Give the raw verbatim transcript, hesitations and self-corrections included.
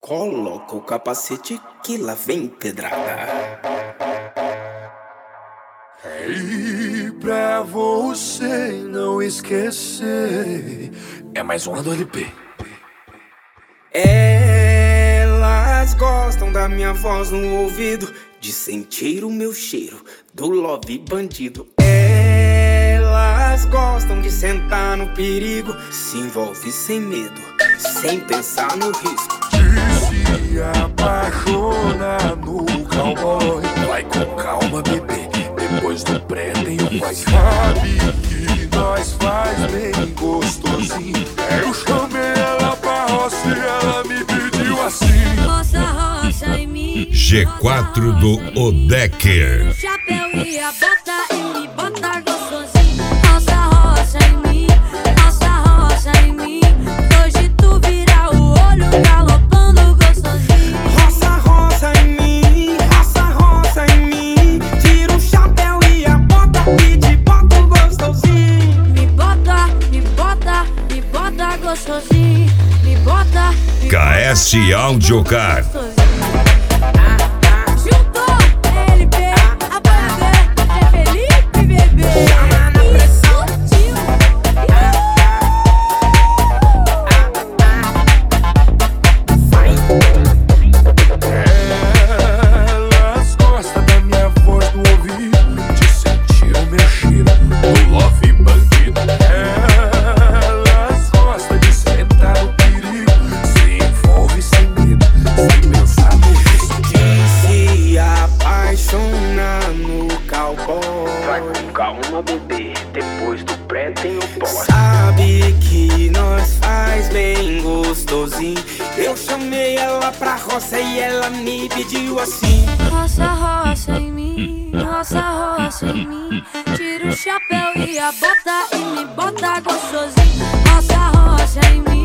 Coloca o capacete que lá vem pedrada. E pra você não esquecer, é mais um do L P. Elas gostam da minha voz no ouvido, de sentir o meu cheiro do love bandido. Elas gostam de sentar no perigo, se envolve sem medo, sem pensar no risco. De se apaixonar no cowboy, vai com calma, bebê, depois do pré tem o pai. Sabe que nós faz bem gostosinho. Eu chamei ela pra roça e ela me pediu assim: roça, roça em mim. G quatro do Odecker. Chapéu e a bota e me bota gostosinho. Roça, roça em mim. Roça, roça em mim. Hoje tu vira o olho galopando gostosinho. Roça, roça em mim. Roça, roça em mim. Tira o chapéu e a bota e te bota gostosinho. Me bota, me bota, me bota gostosinho. Me bota, me K S Audiocar. juntou L P, a banda é Felipe, bebê. Chama na pressão. elas gostam da minha voz no ouvido, de sentir o meu cheiro do love bandido. Elas gostam de sentar no perigo, se envolve sem medo, sem pensar no risco. De se apaixonar no cowboy. Vai com calma, bebê, depois do pré tem o pós. Sabe que nós faz bem gostosinho. Eu chamei ela pra roça e ela me pediu assim: Roça, roça em mim, roça, roça em mim. Tira o chapéu e a bota e me bota gostosinho. Roça, roça em mim.